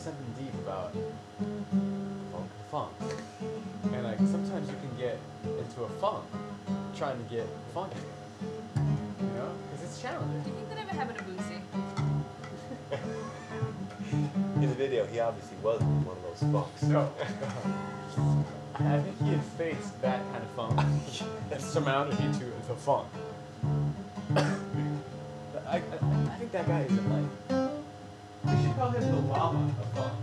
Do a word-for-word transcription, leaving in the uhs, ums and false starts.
something deep about funk, funk, and like sometimes you can get into a funk trying to get funky, you know, because it's Do challenging. you think that ever happened to Boosie? In the video, he obviously wasn't in one of those funks. No. I think he had faced that kind of funk and surmounted into the funk. I, I, I think that guy is like. We should call him the llama of funk.